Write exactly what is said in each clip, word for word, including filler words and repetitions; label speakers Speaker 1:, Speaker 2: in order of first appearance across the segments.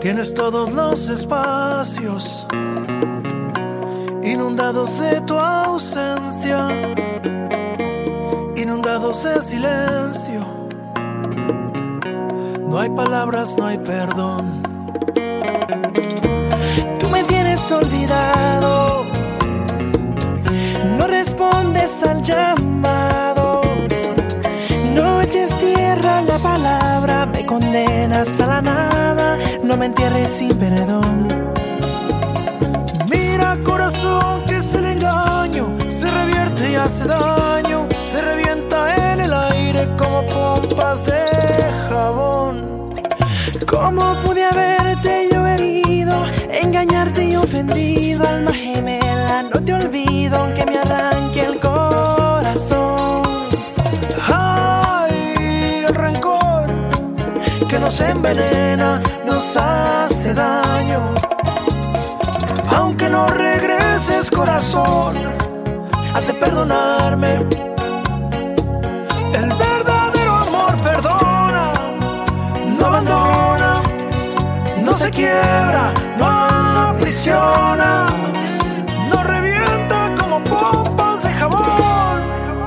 Speaker 1: Llenes todos los espacios inundados de tu ausencia, inundados de silencio. No hay palabras, no hay perdón.
Speaker 2: Tú me tienes olvidado, no respondes al llamado, no eches tierra a la palabra, me condenas a la nada, no me entierres sin perdón.
Speaker 1: Mira, corazón, que es el engaño, se revierte y hace daño, se revienta en el aire como pompas de jabón.
Speaker 2: ¿Cómo pude haberte yo herido, engañarte y ofendido? Alma gemela, no te olvido aunque me arranque el corazón.
Speaker 1: Ay, el rencor que nos envenena, nos hace daño. Aunque no regreses, corazón, has de perdonarme. El verdadero amor perdona, no abandona, no se quiebra, no aprisiona, no revienta como pompas de jabón.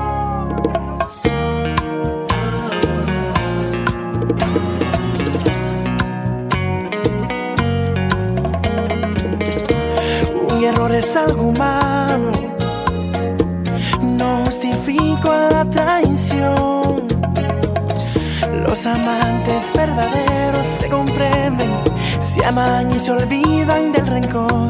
Speaker 2: Un error es algo humano, no justifico la traición. Los amantes verdaderos se comprenden, se aman y se olvidan del rencor.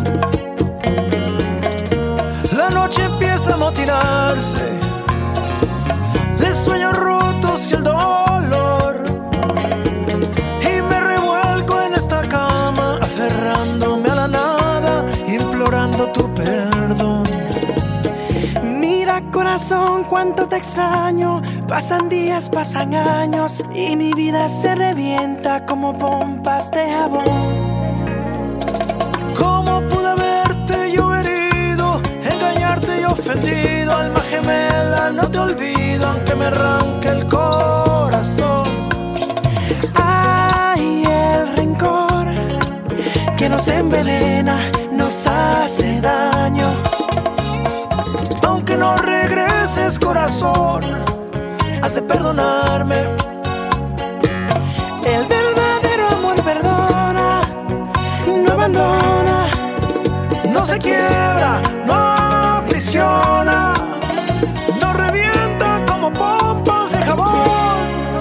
Speaker 1: La noche empieza a amotinarse de sueños rotos y el dolor, y me revuelco en esta cama, aferrándome a la nada, implorando tu perdón.
Speaker 2: Mira, corazón, cuánto te extraño. Pasan días, pasan años y mi vida se revienta como pompas de jabón.
Speaker 1: ¿Cómo pude haberte yo herido, engañarte y ofendido? Alma gemela, no te olvido aunque me arranque el corazón.
Speaker 2: Ay, el rencor que nos envenena, nos hace daño.
Speaker 1: Aunque no regreses, corazón, has de perdonarme.
Speaker 2: El verdadero amor perdona, no abandona,
Speaker 1: No se quiebra, no aprisiona, no revienta como pompas de jabón.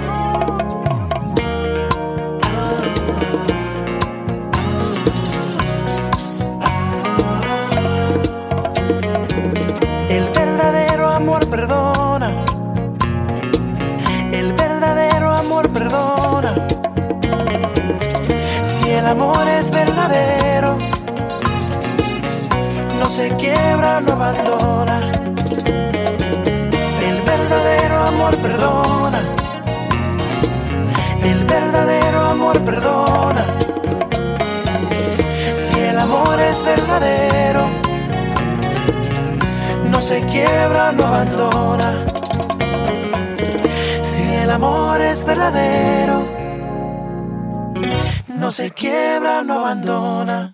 Speaker 2: el verdadero amor perdona, el verdadero amor perdona. Si el amor es verdadero, no se quiebra, no abandona. El verdadero amor perdona, el verdadero amor perdona. Si el amor es verdadero, no se quiebra, no abandona. Si el amor es verdadero, no se quiebra, no abandona.